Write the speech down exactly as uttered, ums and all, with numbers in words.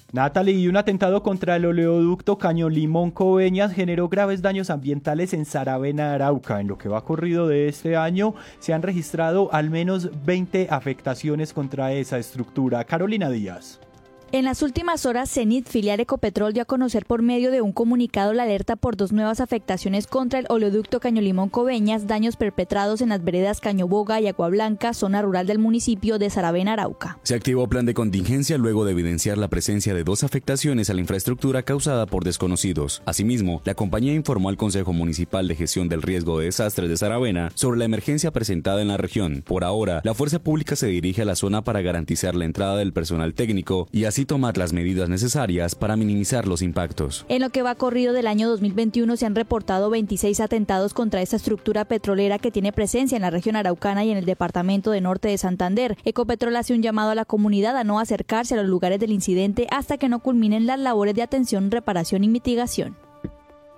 Natalie, y un atentado contra el oleoducto Caño Limón-Coveñas generó graves daños ambientales en Saravena, Arauca. En lo que va corrido de este año se han registrado al menos veinte afectaciones contra esa estructura. Carolina Díaz. En las últimas horas, Cenit, filial Ecopetrol, dio a conocer por medio de un comunicado la alerta por dos nuevas afectaciones contra el oleoducto Caño Limón-Coveñas, daños perpetrados en las veredas Cañoboga y Agua Blanca, zona rural del municipio de Saravena, Arauca. Se activó plan de contingencia luego de evidenciar la presencia de dos afectaciones a la infraestructura causada por desconocidos. Asimismo, la compañía informó al Consejo Municipal de Gestión del Riesgo de Desastres de Saravena sobre la emergencia presentada en la región. Por ahora, la fuerza pública se dirige a la zona para garantizar la entrada del personal técnico y así tomar las medidas necesarias para minimizar los impactos. En lo que va corrido del año dos mil veintiuno se han reportado veintiséis atentados contra esta estructura petrolera que tiene presencia en la región araucana y en el departamento de Norte de Santander. Ecopetrol hace un llamado a la comunidad a no acercarse a los lugares del incidente hasta que no culminen las labores de atención, reparación y mitigación.